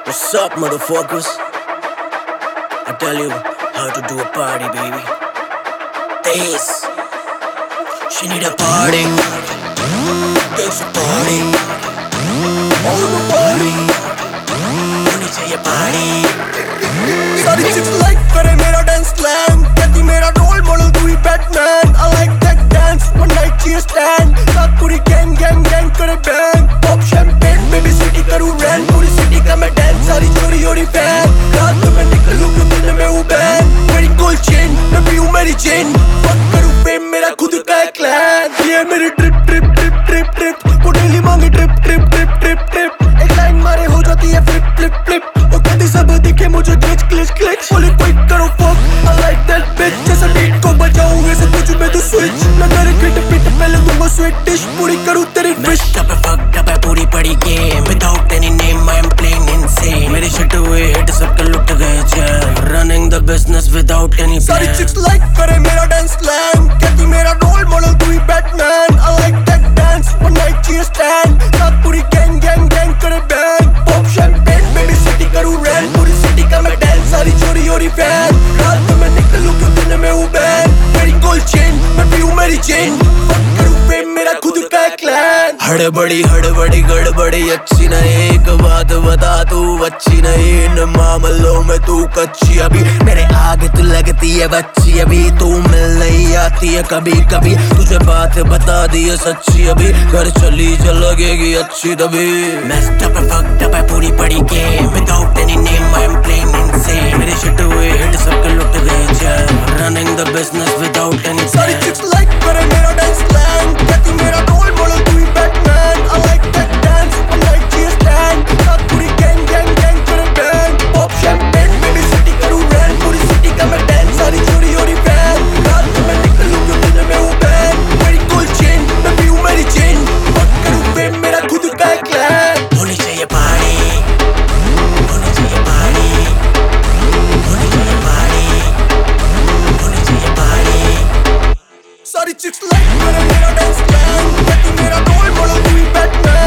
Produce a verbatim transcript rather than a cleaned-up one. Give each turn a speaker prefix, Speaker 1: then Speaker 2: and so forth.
Speaker 1: What's up, motherfuckers? I tell you how to do a party, baby. This, she need a party. There's a party. All the party. होनी चाहिए party. सारी chicks like करे मेरा dance slang. कहती मेरा role model तू ही Batman. I like that dance. One night she stand. साथ पूरी gang gang gang करे bang. Pop champagne, baby city करूँ rant. पूरी city का मैं dance. सारी चोरी ओरी fan. रात में निकलूँ क्यों दिन में हूँ bang. मेरी gold chain, मैं पीऊँ मेरी chain. Fuck करूँ fame मेरा खुद का है clan. ये मेरी trip trip trip trip trip. वो daily मांगे trip trip trip trip trip. एक line मारे हो जाती है flip flip flip. वो कहती सब दिखे मुझे glitch glitch glitch. बोले quick करो fuck. I like that bitch. जैसा beat को बजाऊँ ऐसे तुझ में तू switch. मैं तेरे kit pit पहले दूँगा sweet dish. पूरी करूँ तेरी wish. Messed up है fucked up है पूरी पड़ी game. Without any name I am playing insane. मेरी shit हुए hit सबके लुट गए चैन. Running the business without any plan. सारी chicks like करे मेरा dance slang. कहती मेरा role model तू ही Batman. I like that dance. One night she stand. साथ पूरी gang gang gang करे bang. Pop champagne baby city करूँ rant. पूरी city का मैं dance. सारी चोरी ओरी fan. रात में निकलूँ क्यों दिन में हूँ bang. मेरी gold chain मैं पीऊँ मेरी chain. Fuck करूँ fame मेरा खुद का है clan. हड़बड़ी हड़बड़ी गड़बड़ी अच्छी नहीं. एक बात बता तू अच्छी नहीं. इन मामलों में तू कच्ची अभी. मेरे आगे तू लगती है बच्ची अभी. तू मिल नहीं आती है कभी कभी. तुझे बात बता दी है सच्ची अभी. घर चली जा लगेगी अच्छी तभी. Messed up है fucked up है पूरी पड़ी game. Without any name I am playing insane. मेरे shit हुए hit सबके लुट गए चैन. Running the business without any plan. सारी chicks like करे मेरा dance slang. कहती मेरा role model तू ही Batman. I like that dance. One night she stand. साथ पूरी gang gang gang करे bang. Pop champagne baby city करूँ rant. पूरी city का मैं dance. सारी चोरी ओरी fan. रात में निकलूँ क्यों दिन में हूँ bang. मेरी gold chain मैं पीऊँ मेरी chain. Fuck करूँ fame मेरा खुद का है clan. होनी चाहिए party. होनी चाहिए party. होनी चाहिए party. होनी चाहिए party. सारी chicks like करे मेरा dance slang. कहती मेरा role model तू ही Batman.